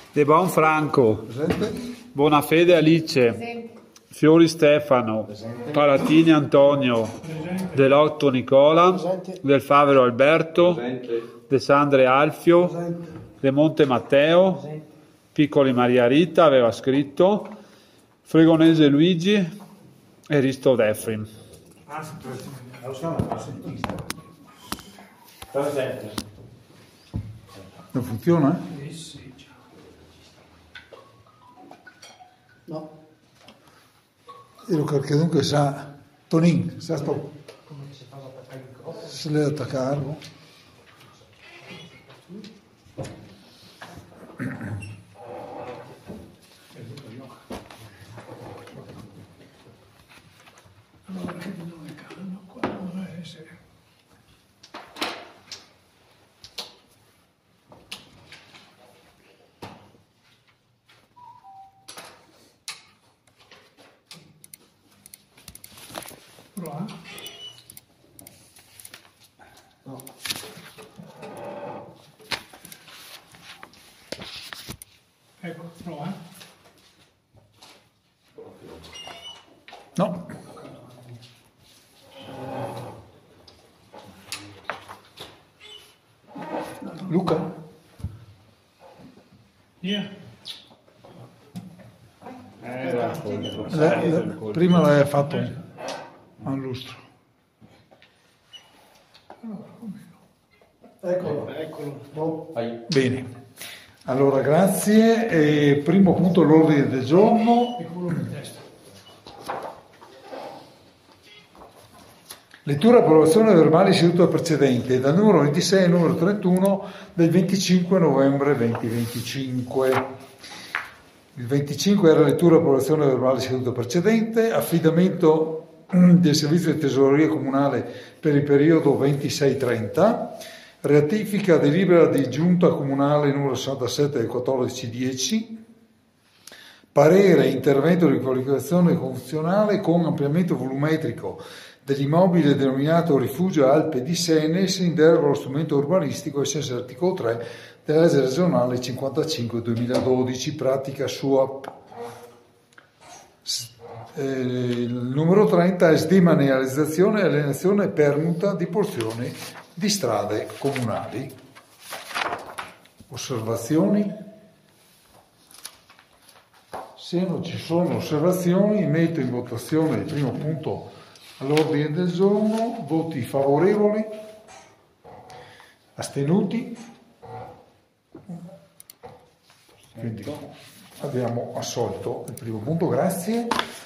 De Bonfranco, Presente. Bonafede Alice, Fiori Stefano, Palatini Antonio, Dell'Otto Nicola, Del Favero Alberto, De Sandre Alfio, De Monte Matteo, Piccoli Maria Rita aveva scritto, Fregonese Luigi e Risto Efrim. Non funziona? No. Io qualche dunque sa, Tonin, sa sto, se le attaccarlo. No. Ecco, prova. No. Luca? Via. Prima l'hai fatto al lustro. Eccolo. Bene. Allora, grazie. Primo punto all'ordine del giorno. Lettura e approvazione verbali seduta precedente, dal numero 26 al numero 31 del 25 novembre 2025. Il 25 era lettura e approvazione verbale seduta precedente, affidamento del servizio di tesoreria comunale per il periodo 26-30, ratifica delibera di giunta comunale numero 67 del 14-10, parere intervento di qualificazione funzionale con ampliamento volumetrico dell'immobile denominato Rifugio Alpe di Senes in deroga allo strumento urbanistico ai sensi dell'articolo 3 della legge regionale 55-2012, pratica SUAP. Il numero 30 è sdemanializzazione e alienazione e permuta di porzioni di strade comunali. Osservazioni? Se non ci sono osservazioni, metto in votazione il primo punto all'ordine del giorno. Voti favorevoli? Astenuti? Quindi abbiamo assolto il primo punto, grazie.